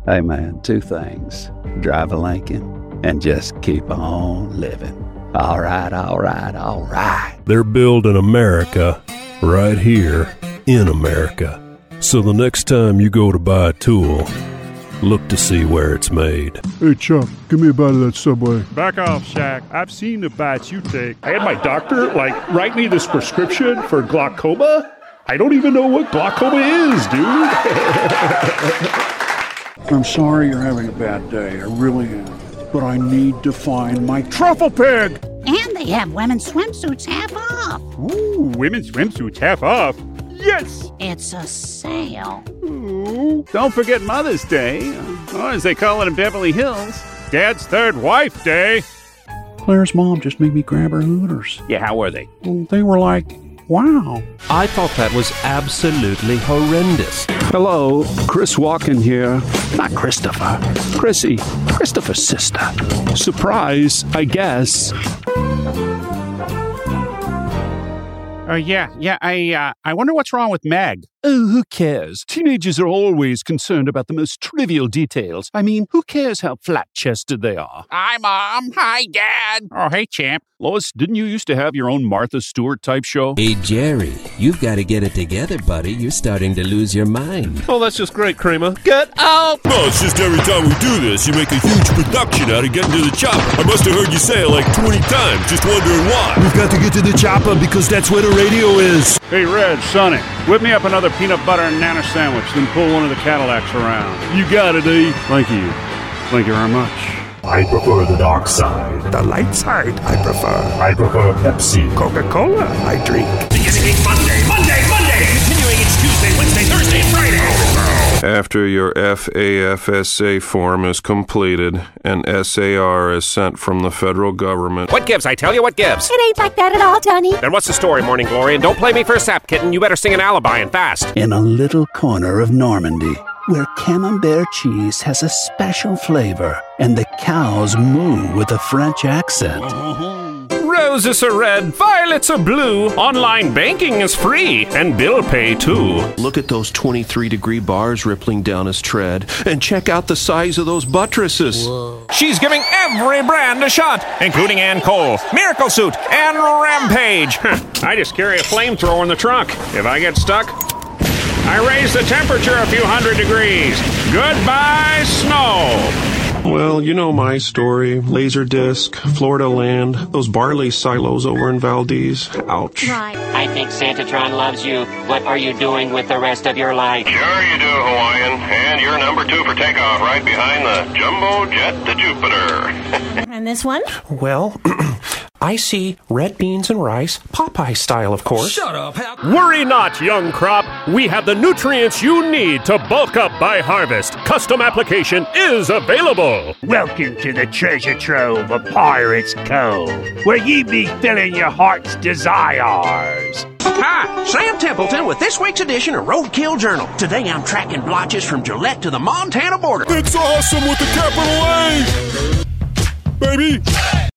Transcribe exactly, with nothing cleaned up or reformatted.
Hey, man, two things. Drive a Lincoln and just keep on living. All right, all right, all right. They're building America right here in America. So the next time you go to buy a tool, look to see where it's made. Hey, Chuck, give me a bite of that Subway. Back off, Shaq. I've seen the bites you take. I had my doctor, like, write me this prescription for glaucoma. I don't even know what glaucoma is, dude. I'm sorry you're having a bad day. I really am. But I need to find my truffle pig. And they have women's swimsuits half off. Ooh, women's swimsuits half off. Yes! It's a sale. Ooh. Don't forget Mother's Day, or as they call it in Beverly Hills, Dad's Third Wife Day. Claire's mom just made me grab her Hooters. Yeah, how were they? Well, they were like, wow. I thought that was absolutely horrendous. Hello, Chris Walken here. Not Christopher. Chrissy, Christopher's sister. Surprise, I guess. Oh, uh, yeah, yeah, I uh, I wonder what's wrong with Meg. Oh, who cares? Teenagers are always concerned about the most trivial details. I mean, who cares how flat-chested they are? Hi, Mom. Hi, Dad. Oh, hey, champ. Lois, didn't you used to have your own Martha Stewart-type show? Hey, Jerry, you've got to get it together, buddy. You're starting to lose your mind. Oh, that's just great, Kramer. Get out! No, it's just every time we do this, you make a huge production out of getting to the chopper. I must have heard you say it like twenty times, just wondering why. We've got to get to the chopper because that's where the radio is. Hey, Red, Sonny, whip me up another peanut butter and nana sandwich, then pull one of the Cadillacs around. You got it, E. Thank you. Thank you very much. I prefer the dark side. The light side, I prefer. I prefer Pepsi. Coca-Cola, I drink. Beginning Monday, Monday, Monday! Continuing it's Tuesday, Wednesday, Thursday, and Friday! After your F A F S A form is completed, an S A R is sent from the federal government. What gives? I tell you what gives. It ain't like that at all, Johnny. Then what's the story, Morning Glory? And don't play me for a sap kitten. You better sing an alibi and fast. In a little corner of Normandy, where Camembert cheese has a special flavor and the cows moo with a French accent. Roses are red, violets are blue, online banking is free, and bill pay too. Look at those twenty-three degree bars rippling down his tread, and check out the size of those buttresses. Whoa. She's giving every brand a shot, including Ann Cole, Miracle Suit, and Rampage. I just carry a flamethrower in the trunk. If I get stuck, I raise the temperature a few hundred degrees. Goodbye, snow. Well, you know my story. Laserdisc, Florida land, those barley silos over in Valdez. Ouch. Right. I think Santatron loves you. What are you doing with the rest of your life? Sure you do, Hawaiian. And you're number two for takeoff right behind the Jumbo Jet to Jupiter. And this one? Well, I see red beans and rice, Popeye style, of course. Shut up, Hal. Worry not, young crop. We have the nutrients you need to bulk up by harvest. Custom application is available. Welcome to the treasure trove of Pirates Cove, where ye be filling your heart's desires. Hi, Sam Templeton with this week's edition of Roadkill Journal. Today I'm tracking blotches from Gillette to the Montana border. It's awesome with the capital A! Baby!